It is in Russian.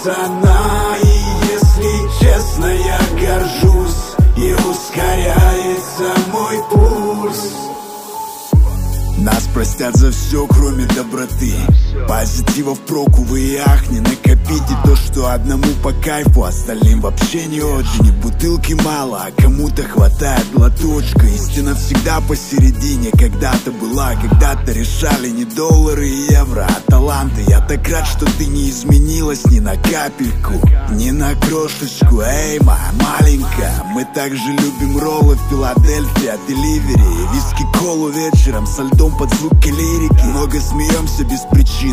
ускоряется она. И если честно, я горжусь, и ускоряется мой пульс. Нас простят за все, кроме доброты. Позитива впрок, увы и ах, не накопите то, что одному по кайфу, остальным вообще не очень. И бутылки мало, а кому-то хватает глоточка. Истина всегда посередине, когда-то была, когда-то решали не доллары и евро, а таланты. Я так рад, что ты не изменилась ни на капельку, ни на крошечку. Эй, моя маленькая, мы также любим роллы в Филадельфии от Деливери, виски-колу вечером со льдом под звуки лирики. Много смеемся без причин,